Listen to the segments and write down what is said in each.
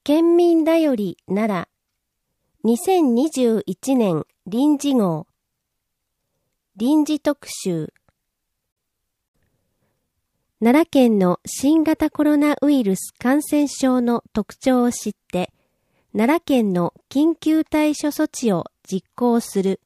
県民だより奈良2021年臨時号臨時特集奈良県の新型コロナウイルス感染症の特徴を知って奈良県の緊急対処措置を実行する。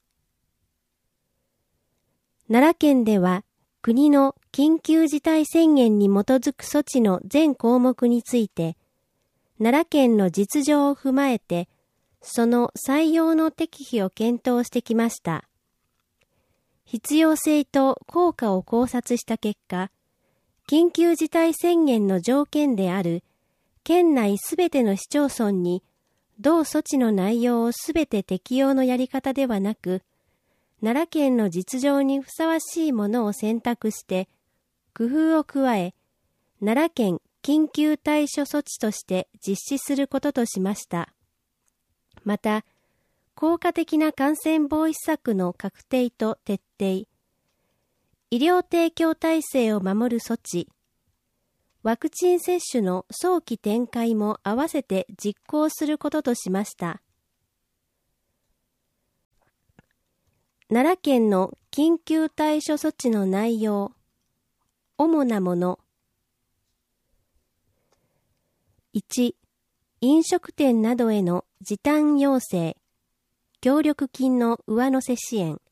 奈良県では国の緊急事態宣言に基づく措置の全項目について奈良県の実情を踏まえてその採用の適否を検討してきました。必要性と効果を考察した結果、緊急事態宣言の条件である県内すべての市町村に同措置の内容をすべて適用のやり方ではなく、奈良県の実情にふさわしいものを選択して工夫を加え、奈良県緊急対処措置として実施することとしました。また、効果的な感染防止策の確定と徹底、医療提供体制を守る措置、ワクチン接種の早期展開も合わせて実行することとしました。奈良県の緊急対処措置の内容、主なもの。1、飲食店などへの時短要請、協力金の上乗せ支援。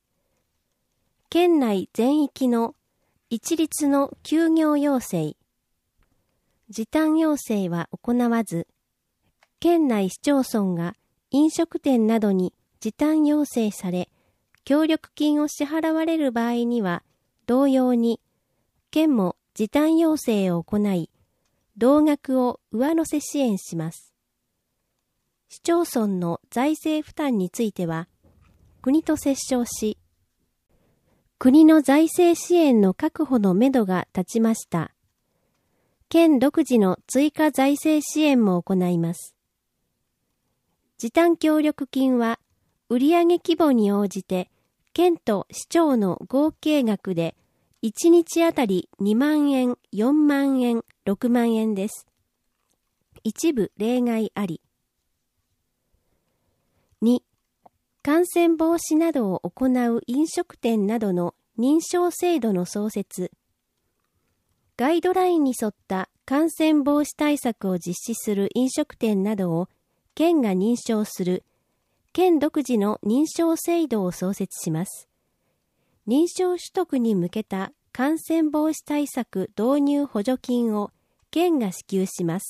県内全域の一律の休業要請。時短要請は行わず、県内市町村が飲食店などに時短要請され、協力金を支払われる場合には、同様に、県も時短要請を行い、同額を上乗せ支援します。市町村の財政負担については、国と折衝し、国の財政支援の確保のめどが立ちました。県独自の追加財政支援も行います。時短協力金は、売上規模に応じて、県と市町の合計額で、1日あたり2万円、4万円、6万円です。一部例外あり。2、感染防止などを行う飲食店などの認証制度の創設。ガイドラインに沿った感染防止対策を実施する飲食店などを県が認証する県独自の認証制度を創設します。認証取得に向けた感染防止対策導入補助金を県が支給します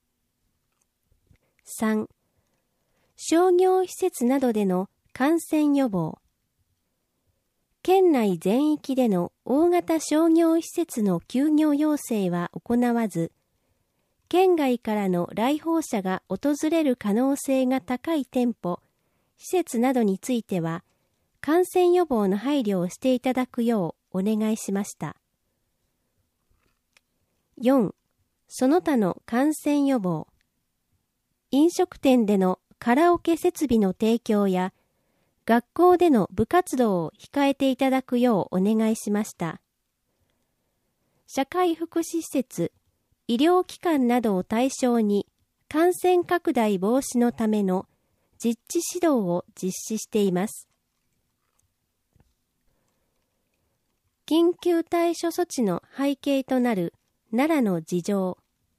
。3、商業施設などでの感染予防。県内全域での大型商業施設の休業要請は行わず、県外からの来訪者が訪れる可能性が高い店舗、施設などについては、感染予防の配慮をしていただくようお願いしました。4. その他の感染予防。飲食店でのカラオケ設備の提供や、学校での部活動を控えていただくようお願いしました。社会福祉施設、医療機関などを対象に、感染拡大防止のための実地指導を実施しています。緊急対処措置の背景となる奈良の事情。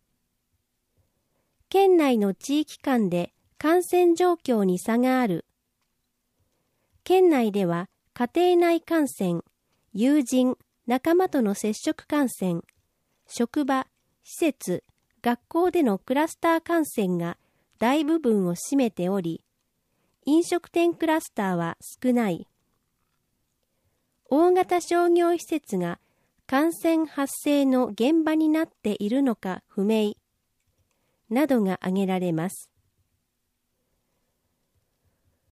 県内の地域間で感染状況に差がある。県内では家庭内感染、友人、仲間との接触感染、職場、施設、学校でのクラスター感染が大部分を占めており、飲食店クラスターは少ない。大型商業施設が感染発生の現場になっているのか不明などが挙げられます。